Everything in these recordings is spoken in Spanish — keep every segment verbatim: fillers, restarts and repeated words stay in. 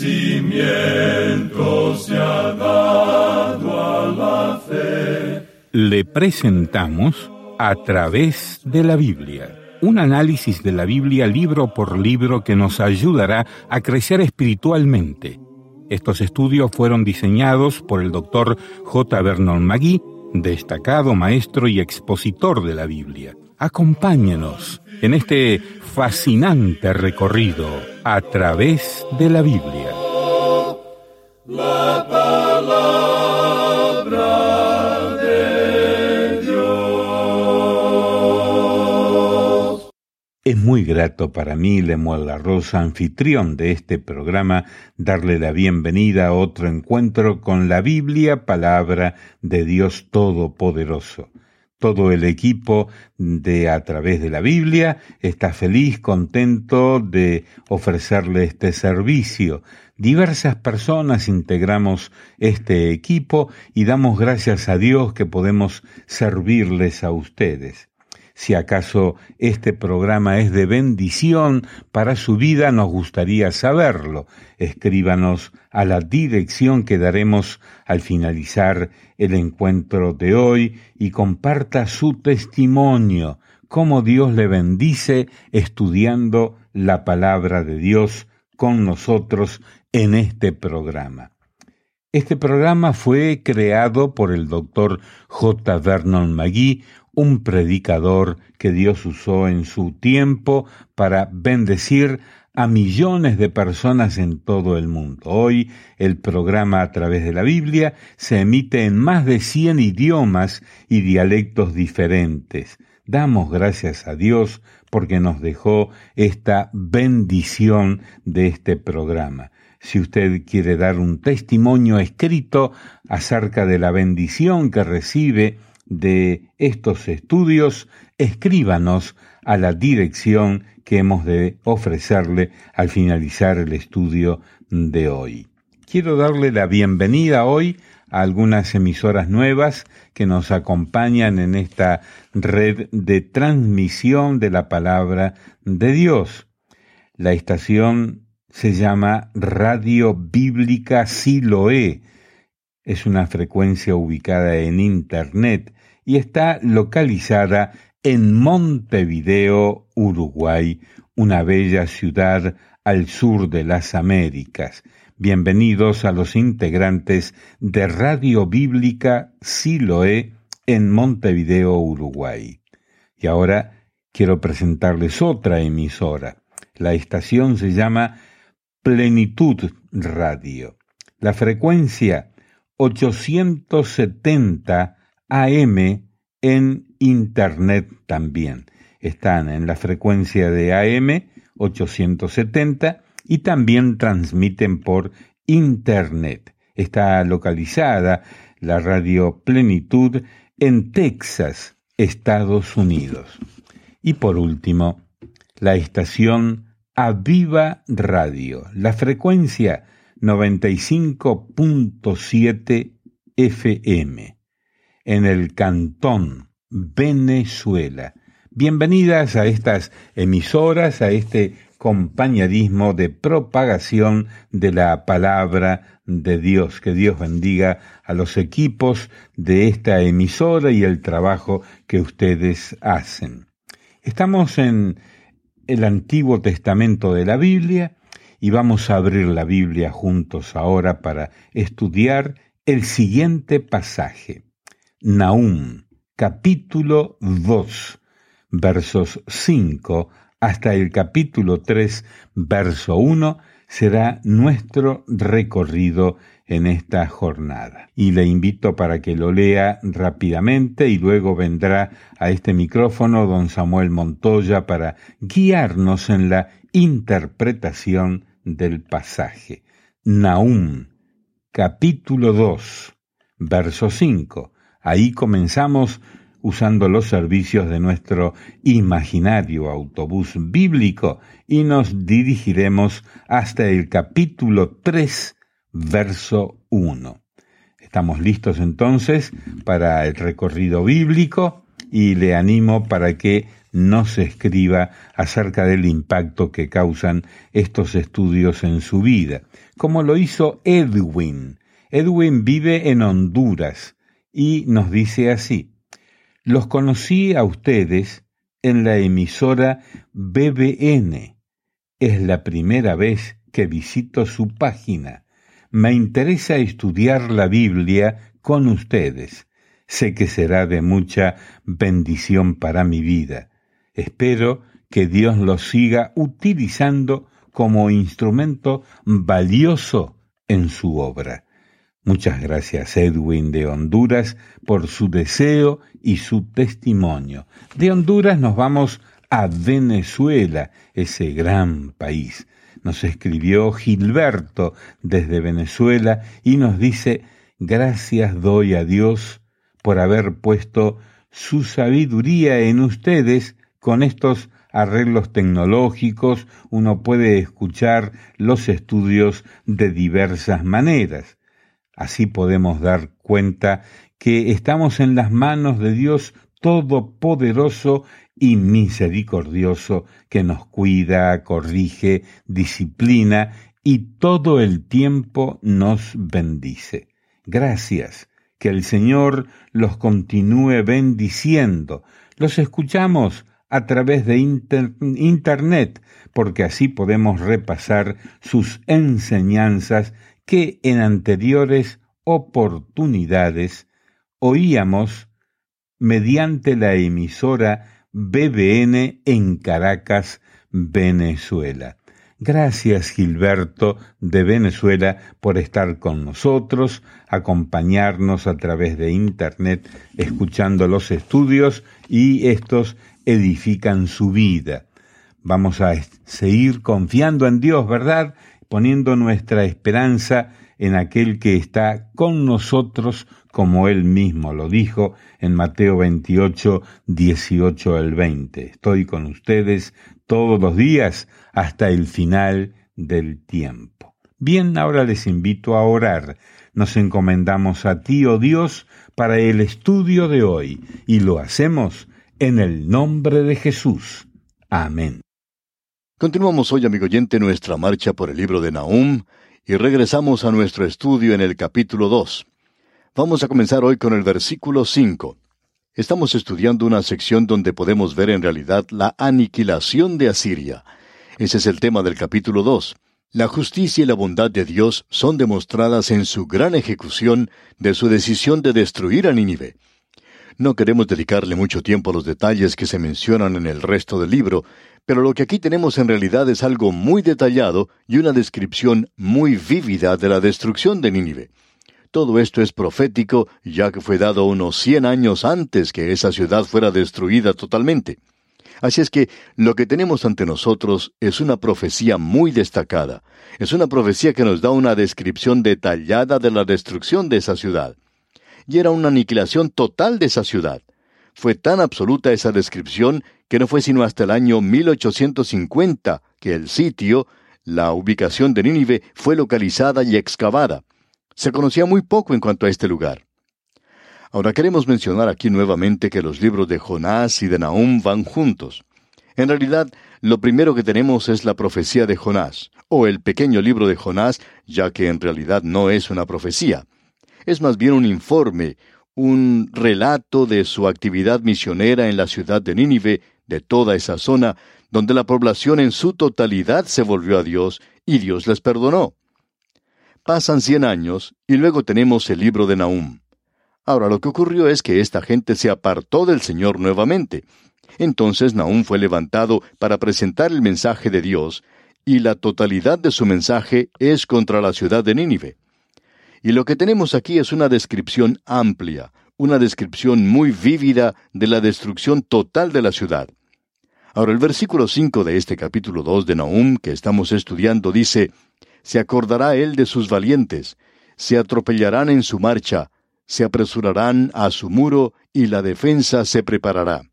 crecimiento se ha dado a la fe. Le presentamos A través de la Biblia, un análisis de la Biblia libro por libro que nos ayudará a crecer espiritualmente. Estos estudios fueron diseñados por el doctor J. Vernon McGee, destacado maestro y expositor de la Biblia. Acompáñenos en este fascinante recorrido a través de la Biblia. La palabra de Dios. Es muy grato para mí, Lemuel La Rosa, anfitrión de este programa, darle la bienvenida a otro encuentro con la Biblia, palabra de Dios Todopoderoso. Todo el equipo de A través de la Biblia está feliz, contento de ofrecerle este servicio. Diversas personas integramos este equipo y damos gracias a Dios que podemos servirles a ustedes. Si acaso este programa es de bendición para su vida, nos gustaría saberlo. Escríbanos a la dirección que daremos al finalizar el encuentro de hoy y comparta su testimonio, cómo Dios le bendice estudiando la palabra de Dios con nosotros en este programa. Este programa fue creado por el doctor J. Vernon McGee, un predicador que Dios usó en su tiempo para bendecir a millones de personas en todo el mundo. Hoy el programa A través de la Biblia se emite en más de cien idiomas y dialectos diferentes. Damos gracias a Dios porque nos dejó esta bendición de este programa. Si usted quiere dar un testimonio escrito acerca de la bendición que recibe de estos estudios, escríbanos a la dirección que hemos de ofrecerle al finalizar el estudio de hoy. Quiero darle la bienvenida hoy a algunas emisoras nuevas que nos acompañan en esta red de transmisión de la palabra de Dios. La estación se llama Radio Bíblica Siloé. Es una frecuencia ubicada en Internet y está localizada en Montevideo, Uruguay, una bella ciudad al sur de las Américas. Bienvenidos a los integrantes de Radio Bíblica Siloé en Montevideo, Uruguay. Y ahora quiero presentarles otra emisora. La estación se llama Plenitud Radio. La frecuencia ochocientos setenta A M en Internet también. Están en la frecuencia de A M ochocientos setenta y también transmiten por Internet. Está localizada la Radio Plenitud en Texas, Estados Unidos. Y por último, la estación Aviva Radio. La frecuencia noventa y cinco punto siete F M en el Cantón, Venezuela. Bienvenidas a estas emisoras, a este compañerismo de propagación de la palabra de Dios. Que Dios bendiga a los equipos de esta emisora y el trabajo que ustedes hacen. Estamos en el Antiguo Testamento de la Biblia y vamos a abrir la Biblia juntos ahora para estudiar el siguiente pasaje. Nahum, capítulo dos, versos cinco hasta el capítulo tres, verso uno, será nuestro recorrido en esta jornada. Y le invito para que lo lea rápidamente y luego vendrá a este micrófono don Samuel Montoya para guiarnos en la interpretación del pasaje. Nahum, capítulo dos, verso cinco. Ahí comenzamos usando los servicios de nuestro imaginario autobús bíblico y nos dirigiremos hasta el capítulo tres, verso uno. Estamos listos entonces para el recorrido bíblico y le animo para que nos escriba acerca del impacto que causan estos estudios en su vida, como lo hizo Edwin. Edwin vive en Honduras y nos dice así: los conocí a ustedes en la emisora B B N. Es la primera vez que visito su página. Me interesa estudiar la Biblia con ustedes. Sé que será de mucha bendición para mi vida. Espero que Dios los siga utilizando como instrumento valioso en su obra. Muchas gracias, Edwin de Honduras, por su deseo y su testimonio. De Honduras nos vamos a Venezuela, ese gran país. Nos escribió Gilberto desde Venezuela y nos dice: gracias doy a Dios por haber puesto su sabiduría en ustedes. Con estos arreglos tecnológicos uno puede escuchar los estudios de diversas maneras. Así podemos dar cuenta que estamos en las manos de Dios Todopoderoso y misericordioso, que nos cuida, corrige, disciplina y todo el tiempo nos bendice. Gracias, que el Señor los continúe bendiciendo. Los escuchamos a través de inter- Internet, porque así podemos repasar sus enseñanzas que en anteriores oportunidades oíamos mediante la emisora B B N en Caracas, Venezuela. Gracias, Gilberto de Venezuela, por estar con nosotros, acompañarnos a través de Internet, escuchando los estudios, y estos edifican su vida. Vamos a seguir confiando en Dios, ¿verdad? Poniendo nuestra esperanza en aquel que está con nosotros, como Él mismo lo dijo en Mateo veintiocho, dieciocho al veinte. Estoy con ustedes todos los días hasta el final del tiempo. Bien, ahora les invito a orar. Nos encomendamos a ti, oh Dios, para el estudio de hoy, y lo hacemos en el nombre de Jesús. Amén. Continuamos hoy, amigo oyente, nuestra marcha por el libro de Nahum, y regresamos a nuestro estudio en el capítulo dos. Vamos a comenzar hoy con el versículo cinco. Estamos estudiando una sección donde podemos ver en realidad la aniquilación de Asiria. Ese es el tema del capítulo dos. La justicia y la bondad de Dios son demostradas en su gran ejecución de su decisión de destruir a Nínive. No queremos dedicarle mucho tiempo a los detalles que se mencionan en el resto del libro, pero lo que aquí tenemos en realidad es algo muy detallado y una descripción muy vívida de la destrucción de Nínive. Todo esto es profético, ya que fue dado unos cien años antes que esa ciudad fuera destruida totalmente. Así es que lo que tenemos ante nosotros es una profecía muy destacada. Es una profecía que nos da una descripción detallada de la destrucción de esa ciudad. Y era una aniquilación total de esa ciudad. Fue tan absoluta esa descripción que no fue sino hasta el año mil ochocientos cincuenta que el sitio, la ubicación de Nínive, fue localizada y excavada. Se conocía muy poco en cuanto a este lugar. Ahora queremos mencionar aquí nuevamente que los libros de Jonás y de Nahum van juntos. En realidad, lo primero que tenemos es la profecía de Jonás, o el pequeño libro de Jonás, ya que en realidad no es una profecía. Es más bien un informe, un relato de su actividad misionera en la ciudad de Nínive, de toda esa zona, donde la población en su totalidad se volvió a Dios, y Dios les perdonó. Pasan cien años, y luego tenemos el libro de Nahum. Ahora, lo que ocurrió es que esta gente se apartó del Señor nuevamente. Entonces Nahum fue levantado para presentar el mensaje de Dios, y la totalidad de su mensaje es contra la ciudad de Nínive. Y lo que tenemos aquí es una descripción amplia, una descripción muy vívida de la destrucción total de la ciudad. Ahora, el versículo cinco de este capítulo dos de Nahum que estamos estudiando dice: «Se acordará él de sus valientes, se atropellarán en su marcha, se apresurarán a su muro, y la defensa se preparará».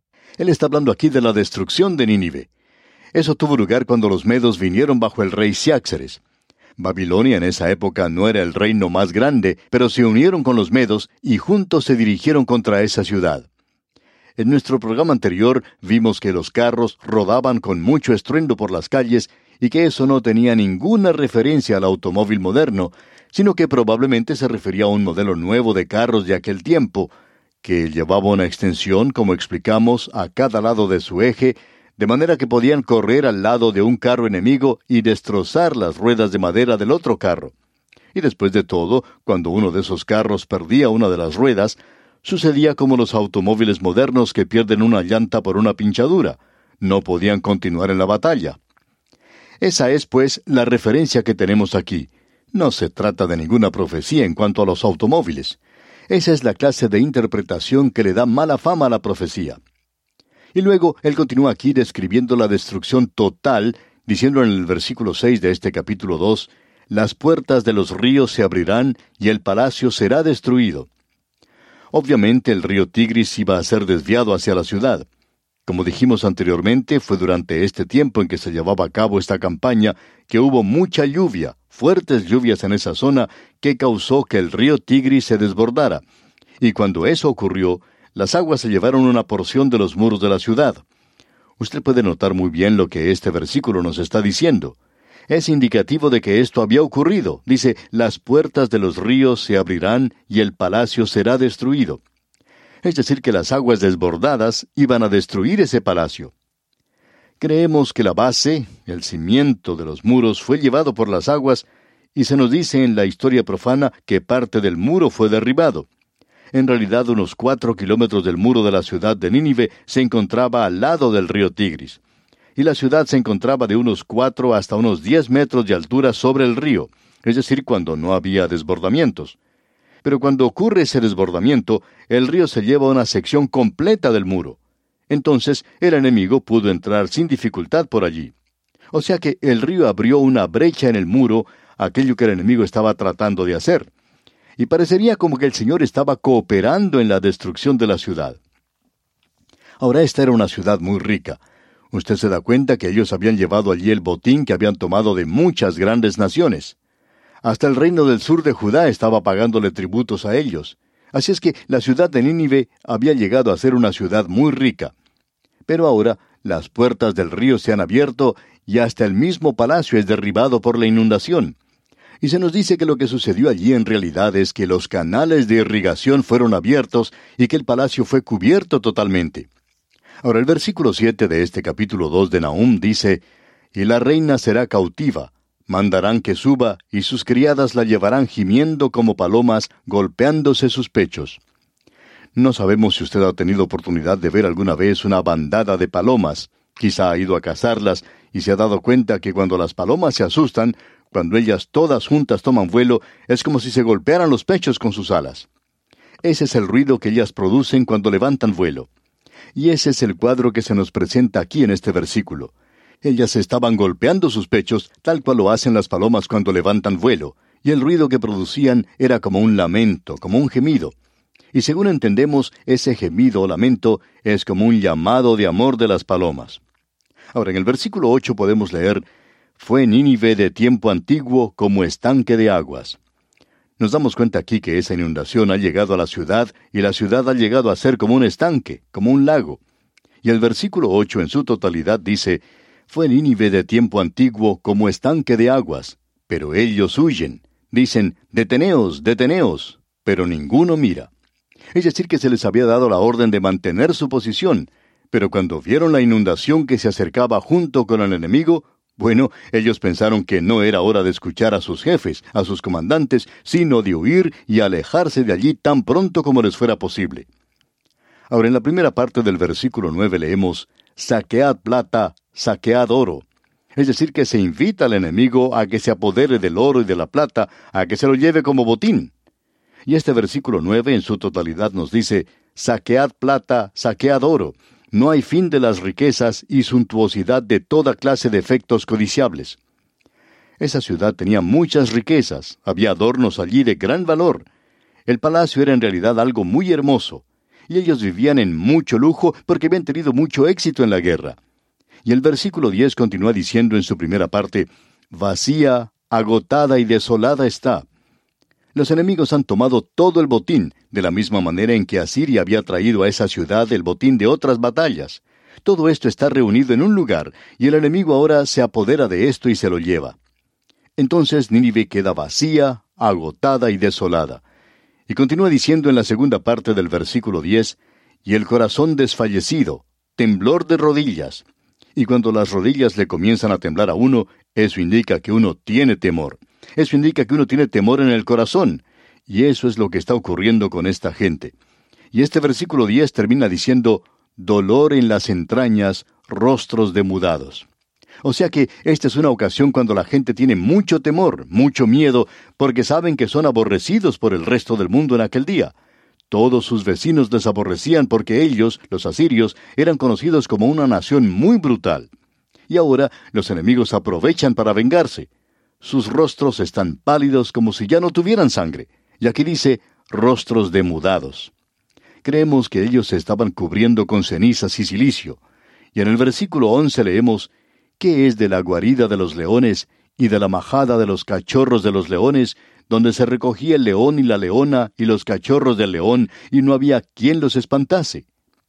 Él está hablando aquí de la destrucción de Nínive. Eso tuvo lugar cuando los medos vinieron bajo el rey Ciáxares. Babilonia en esa época no era el reino más grande, pero se unieron con los medos y juntos se dirigieron contra esa ciudad. En nuestro programa anterior vimos que los carros rodaban con mucho estruendo por las calles y que eso no tenía ninguna referencia al automóvil moderno, sino que probablemente se refería a un modelo nuevo de carros de aquel tiempo, que llevaba una extensión, como explicamos, a cada lado de su eje, de manera que podían correr al lado de un carro enemigo y destrozar las ruedas de madera del otro carro. Y después de todo, cuando uno de esos carros perdía una de las ruedas, sucedía como los automóviles modernos que pierden una llanta por una pinchadura. No podían continuar en la batalla. Esa es, pues, la referencia que tenemos aquí. No se trata de ninguna profecía en cuanto a los automóviles. Esa es la clase de interpretación que le da mala fama a la profecía. Y luego él continúa aquí describiendo la destrucción total, diciendo en el versículo seis de este capítulo dos, «Las puertas de los ríos se abrirán y el palacio será destruido». Obviamente el río Tigris iba a ser desviado hacia la ciudad. Como dijimos anteriormente, fue durante este tiempo en que se llevaba a cabo esta campaña que hubo mucha lluvia, fuertes lluvias en esa zona, que causó que el río Tigris se desbordara. Y cuando eso ocurrió, las aguas se llevaron una porción de los muros de la ciudad. Usted puede notar muy bien lo que este versículo nos está diciendo. Es indicativo de que esto había ocurrido. Dice, las puertas de los ríos se abrirán y el palacio será destruido. Es decir, que las aguas desbordadas iban a destruir ese palacio. Creemos que la base, el cimiento de los muros, fue llevado por las aguas, y se nos dice en la historia profana que parte del muro fue derribado. En realidad, unos cuatro kilómetros del muro de la ciudad de Nínive se encontraba al lado del río Tigris. Y la ciudad se encontraba de unos cuatro hasta unos diez metros de altura sobre el río, es decir, cuando no había desbordamientos. Pero cuando ocurre ese desbordamiento, el río se lleva una sección completa del muro. Entonces, el enemigo pudo entrar sin dificultad por allí. O sea que el río abrió una brecha en el muro, aquello que el enemigo estaba tratando de hacer. Y parecería como que el Señor estaba cooperando en la destrucción de la ciudad. Ahora, esta era una ciudad muy rica. Usted se da cuenta que ellos habían llevado allí el botín que habían tomado de muchas grandes naciones. Hasta el reino del sur de Judá estaba pagándole tributos a ellos. Así es que la ciudad de Nínive había llegado a ser una ciudad muy rica. Pero ahora las puertas del río se han abierto y hasta el mismo palacio es derribado por la inundación. Y se nos dice que lo que sucedió allí en realidad es que los canales de irrigación fueron abiertos y que el palacio fue cubierto totalmente. Ahora el versículo siete de este capítulo dos de Nahum dice, «Y la reina será cautiva, mandarán que suba, y sus criadas la llevarán gimiendo como palomas, golpeándose sus pechos». No sabemos si usted ha tenido oportunidad de ver alguna vez una bandada de palomas. Quizá ha ido a cazarlas y se ha dado cuenta que cuando las palomas se asustan, cuando ellas todas juntas toman vuelo, es como si se golpearan los pechos con sus alas. Ese es el ruido que ellas producen cuando levantan vuelo. Y ese es el cuadro que se nos presenta aquí en este versículo. Ellas estaban golpeando sus pechos, tal cual lo hacen las palomas cuando levantan vuelo, y el ruido que producían era como un lamento, como un gemido. Y según entendemos, ese gemido o lamento es como un llamado de amor de las palomas. Ahora, en el versículo ocho podemos leer, «Fue Nínive de tiempo antiguo como estanque de aguas». Nos damos cuenta aquí que esa inundación ha llegado a la ciudad, y la ciudad ha llegado a ser como un estanque, como un lago. Y el versículo ocho en su totalidad dice, «Fue Nínive de tiempo antiguo como estanque de aguas, pero ellos huyen. Dicen, deteneos, deteneos, pero ninguno mira». Es decir, que se les había dado la orden de mantener su posición, pero cuando vieron la inundación que se acercaba junto con el enemigo, bueno, ellos pensaron que no era hora de escuchar a sus jefes, a sus comandantes, sino de huir y alejarse de allí tan pronto como les fuera posible. Ahora, en la primera parte del versículo nueve leemos, «Saquead plata, saquead oro». Es decir, que se invita al enemigo a que se apodere del oro y de la plata, a que se lo lleve como botín. Y este versículo nueve en su totalidad nos dice, «Saquead plata, saquead oro». No hay fin de las riquezas y suntuosidad de toda clase de efectos codiciables. Esa ciudad tenía muchas riquezas, había adornos allí de gran valor. El palacio era en realidad algo muy hermoso, y ellos vivían en mucho lujo porque habían tenido mucho éxito en la guerra. Y el versículo diez continúa diciendo en su primera parte, «Vacía, agotada y desolada está». Los enemigos han tomado todo el botín, de la misma manera en que Asiria había traído a esa ciudad el botín de otras batallas. Todo esto está reunido en un lugar, y el enemigo ahora se apodera de esto y se lo lleva. Entonces Nínive queda vacía, agotada y desolada. Y continúa diciendo en la segunda parte del versículo diez, y el corazón desfallecido, temblor de rodillas. Y cuando las rodillas le comienzan a temblar a uno, eso indica que uno tiene temor. Eso indica que uno tiene temor en el corazón. Y eso es lo que está ocurriendo con esta gente. Y este versículo diez termina diciendo, dolor en las entrañas, rostros demudados. O sea que esta es una ocasión cuando la gente tiene mucho temor, mucho miedo, porque saben que son aborrecidos por el resto del mundo en aquel día. Todos sus vecinos les aborrecían porque ellos, los asirios, eran conocidos como una nación muy brutal. Y ahora los enemigos aprovechan para vengarse. Sus rostros están pálidos como si ya no tuvieran sangre. Y aquí dice, rostros demudados. Creemos que ellos se estaban cubriendo con cenizas y silicio. Y en el versículo once leemos, ¿qué es de la guarida de los leones y de la majada de los cachorros de los leones, donde se recogía el león y la leona y los cachorros del león, y no había quien los espantase?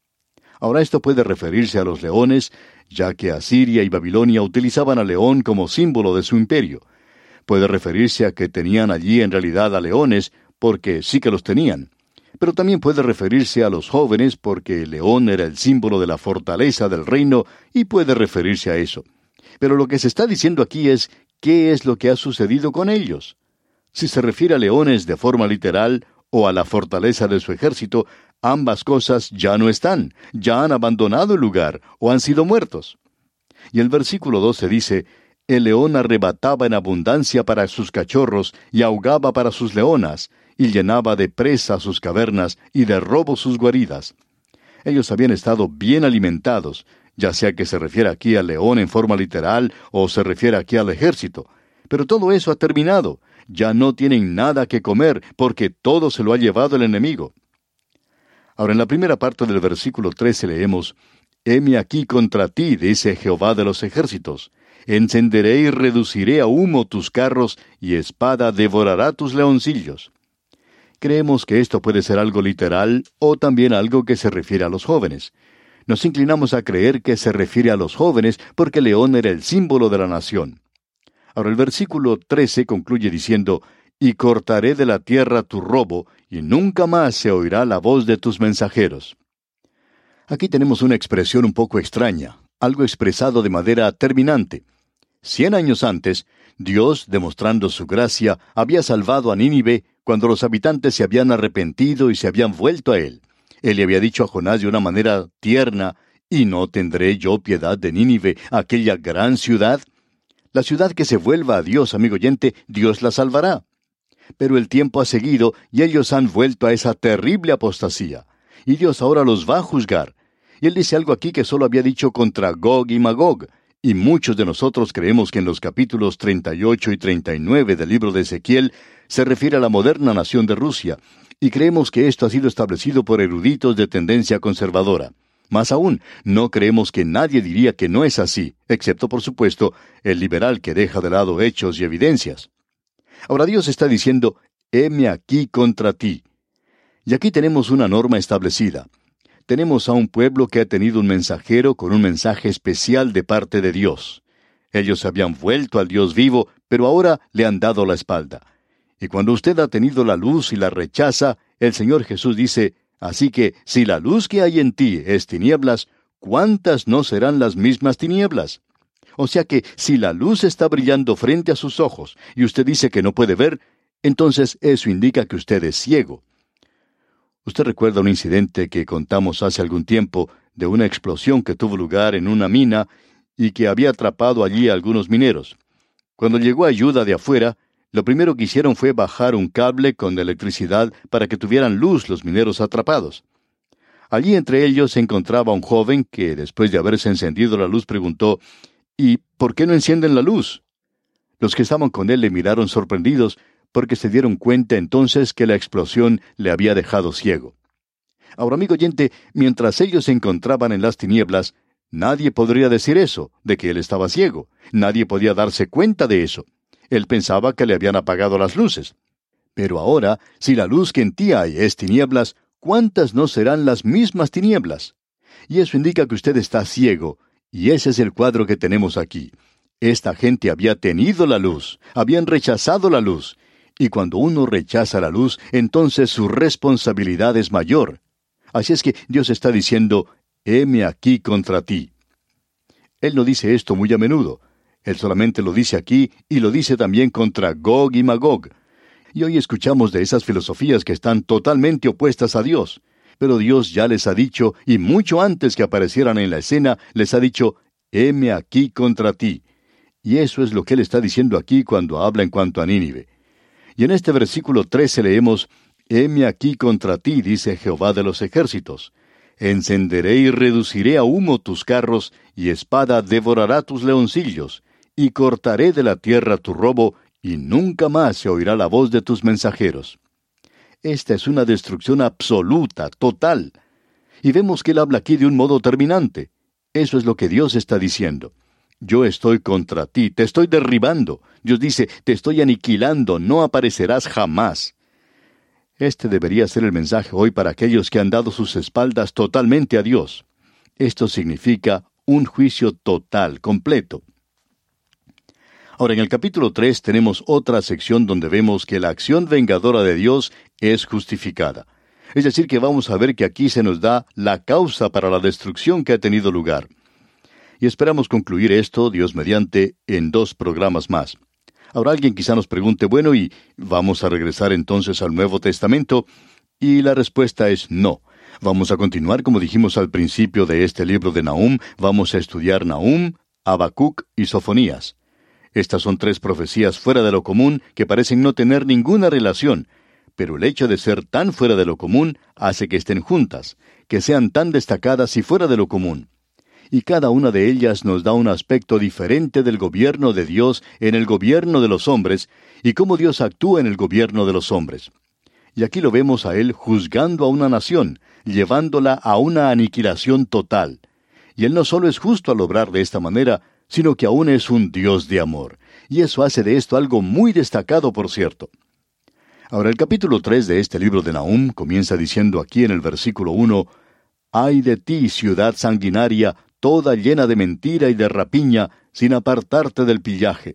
Ahora esto puede referirse a los leones, ya que Asiria y Babilonia utilizaban al león como símbolo de su imperio. Puede referirse a que tenían allí en realidad a leones, porque sí que los tenían. Pero también puede referirse a los jóvenes, porque el león era el símbolo de la fortaleza del reino, y puede referirse a eso. Pero lo que se está diciendo aquí es, ¿qué es lo que ha sucedido con ellos? Si se refiere a leones de forma literal, o a la fortaleza de su ejército, ambas cosas ya no están, ya han abandonado el lugar, o han sido muertos. Y el versículo doce dice, el león arrebataba en abundancia para sus cachorros, y ahogaba para sus leonas, y llenaba de presa sus cavernas, y de robo sus guaridas. Ellos habían estado bien alimentados, ya sea que se refiere aquí al león en forma literal, o se refiere aquí al ejército. Pero todo eso ha terminado. Ya no tienen nada que comer, porque todo se lo ha llevado el enemigo. Ahora, en la primera parte del versículo trece leemos, heme aquí contra ti, dice Jehová de los ejércitos. Encenderé y reduciré a humo tus carros, y espada devorará tus leoncillos. Creemos que esto puede ser algo literal, o también algo que se refiere a los jóvenes. Nos inclinamos a creer que se refiere a los jóvenes, porque el león era el símbolo de la nación. Ahora el versículo trece concluye diciendo, y cortaré de la tierra tu robo, y nunca más se oirá la voz de tus mensajeros. Aquí tenemos una expresión un poco extraña, algo expresado de manera terminante. Cien años antes, Dios, demostrando su gracia, había salvado a Nínive cuando los habitantes se habían arrepentido y se habían vuelto a él. Él le había dicho a Jonás de una manera tierna, ¿y no tendré yo piedad de Nínive, aquella gran ciudad? La ciudad que se vuelva a Dios, amigo oyente, Dios la salvará. Pero el tiempo ha seguido y ellos han vuelto a esa terrible apostasía. Y Dios ahora los va a juzgar. Y Él dice algo aquí que solo había dicho contra Gog y Magog. Y muchos de nosotros creemos que en los capítulos treinta y ocho y treinta y nueve del libro de Ezequiel se refiere a la moderna nación de Rusia. Y creemos que esto ha sido establecido por eruditos de tendencia conservadora. Más aún, no creemos que nadie diría que no es así, excepto, por supuesto, el liberal que deja de lado hechos y evidencias. Ahora Dios está diciendo, heme aquí contra ti. Y aquí tenemos una norma establecida. Tenemos a un pueblo que ha tenido un mensajero con un mensaje especial de parte de Dios. Ellos habían vuelto al Dios vivo, pero ahora le han dado la espalda. Y cuando usted ha tenido la luz y la rechaza, el Señor Jesús dice, así que, si la luz que hay en ti es tinieblas, ¿cuántas no serán las mismas tinieblas? O sea que, si la luz está brillando frente a sus ojos, y usted dice que no puede ver, entonces eso indica que usted es ciego. Usted recuerda un incidente que contamos hace algún tiempo, de una explosión que tuvo lugar en una mina, y que había atrapado allí a algunos mineros. Cuando llegó ayuda de afuera, lo primero que hicieron fue bajar un cable con electricidad para que tuvieran luz los mineros atrapados. Allí entre ellos se encontraba un joven que, después de haberse encendido la luz, preguntó, ¿y por qué no encienden la luz? Los que estaban con él le miraron sorprendidos, porque se dieron cuenta entonces que la explosión le había dejado ciego. Ahora, amigo oyente, mientras ellos se encontraban en las tinieblas, nadie podría decir eso, de que él estaba ciego. Nadie podía darse cuenta de eso. Él pensaba que le habían apagado las luces. Pero ahora, si la luz que en ti hay es tinieblas, ¿cuántas no serán las mismas tinieblas? Y eso indica que usted está ciego, y ese es el cuadro que tenemos aquí. Esta gente había tenido la luz, habían rechazado la luz, y cuando uno rechaza la luz, entonces su responsabilidad es mayor. Así es que Dios está diciendo, heme aquí contra ti. Él no dice esto muy a menudo. Él solamente lo dice aquí y lo dice también contra Gog y Magog. Y hoy escuchamos de esas filosofías que están totalmente opuestas a Dios. Pero Dios ya les ha dicho, y mucho antes que aparecieran en la escena, les ha dicho, heme aquí contra ti. Y eso es lo que Él está diciendo aquí cuando habla en cuanto a Nínive. Y en este versículo trece leemos, heme aquí contra ti, dice Jehová de los ejércitos. Encenderé y reduciré a humo tus carros, y espada devorará tus leoncillos, y cortaré de la tierra tu robo, y nunca más se oirá la voz de tus mensajeros. Esta es una destrucción absoluta, total. Y vemos que Él habla aquí de un modo terminante. Eso es lo que Dios está diciendo. Yo estoy contra ti, te estoy derribando. Dios dice, te estoy aniquilando, no aparecerás jamás. Este debería ser el mensaje hoy para aquellos que han dado sus espaldas totalmente a Dios. Esto significa un juicio total, completo. Ahora, en el capítulo tres tenemos otra sección donde vemos que la acción vengadora de Dios es justificada. Es decir, que vamos a ver que aquí se nos da la causa para la destrucción que ha tenido lugar. Y esperamos concluir esto, Dios mediante, en dos programas más. Ahora alguien quizá nos pregunte, bueno, ¿y vamos a regresar entonces al Nuevo Testamento? Y la respuesta es no. Vamos a continuar, como dijimos al principio de este libro de Nahum, vamos a estudiar Nahum, Habacuc y Sofonías. Estas son tres profecías fuera de lo común que parecen no tener ninguna relación, pero el hecho de ser tan fuera de lo común hace que estén juntas, que sean tan destacadas y fuera de lo común. Y cada una de ellas nos da un aspecto diferente del gobierno de Dios en el gobierno de los hombres, y cómo Dios actúa en el gobierno de los hombres. Y aquí lo vemos a Él juzgando a una nación, llevándola a una aniquilación total. Y Él no solo es justo al obrar de esta manera, sino que aún es un Dios de amor. Y eso hace de esto algo muy destacado, por cierto. Ahora, el capítulo tres de este libro de Nahum comienza diciendo aquí en el versículo uno, «Ay de ti, ciudad sanguinaria, toda llena de mentira y de rapiña, sin apartarte del pillaje».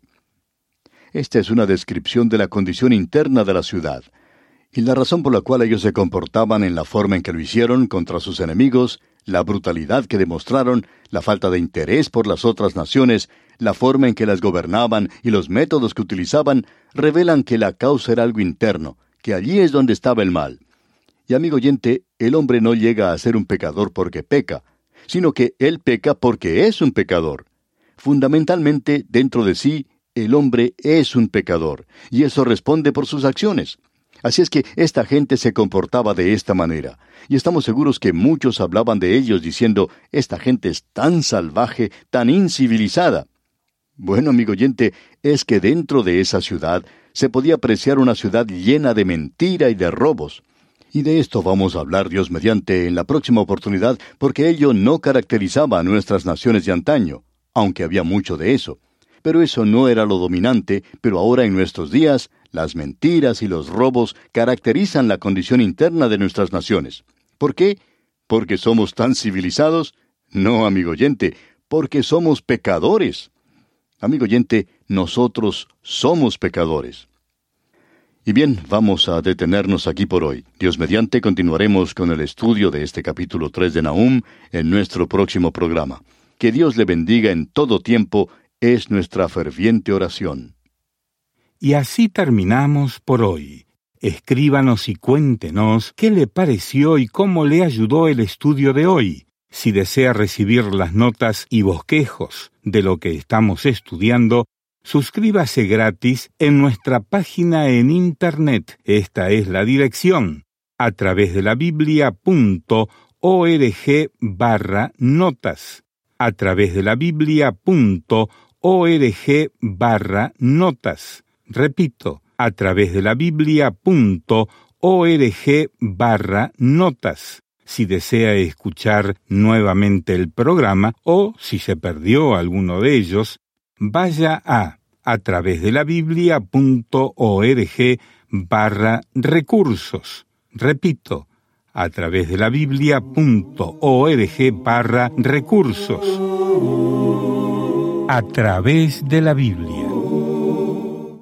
Esta es una descripción de la condición interna de la ciudad. Y la razón por la cual ellos se comportaban en la forma en que lo hicieron contra sus enemigos, la brutalidad que demostraron, la falta de interés por las otras naciones, la forma en que las gobernaban y los métodos que utilizaban, revelan que la causa era algo interno, que allí es donde estaba el mal. Y amigo oyente, el hombre no llega a ser un pecador porque peca, sino que él peca porque es un pecador. Fundamentalmente, dentro de sí, el hombre es un pecador, y eso responde por sus acciones. Así es que esta gente se comportaba de esta manera, y estamos seguros que muchos hablaban de ellos diciendo, esta gente es tan salvaje, tan incivilizada. Bueno, amigo oyente, es que dentro de esa ciudad se podía apreciar una ciudad llena de mentira y de robos. Y de esto vamos a hablar, Dios mediante, en la próxima oportunidad, porque ello no caracterizaba a nuestras naciones de antaño, aunque había mucho de eso. Pero eso no era lo dominante, pero ahora en nuestros días, las mentiras y los robos caracterizan la condición interna de nuestras naciones. ¿Por qué? ¿Porque somos tan civilizados? No, amigo oyente, porque somos pecadores. Amigo oyente, nosotros somos pecadores. Y bien, vamos a detenernos aquí por hoy. Dios mediante, continuaremos con el estudio de este capítulo tres de Nahum en nuestro próximo programa. Que Dios le bendiga en todo tiempo, es nuestra ferviente oración. Y así terminamos por hoy. Escríbanos y cuéntenos qué le pareció y cómo le ayudó el estudio de hoy. Si desea recibir las notas y bosquejos de lo que estamos estudiando, suscríbase gratis en nuestra página en Internet. Esta es la dirección, a través de la biblia punto org barra notas. A través de la biblia punto org barra notas. Repito, a través de la biblia punto org barra notas. Si desea escuchar nuevamente el programa o si se perdió alguno de ellos, vaya a a través de la biblia punto org barra recursos. Repito, a través de la biblia.org barra recursos. A través de la Biblia.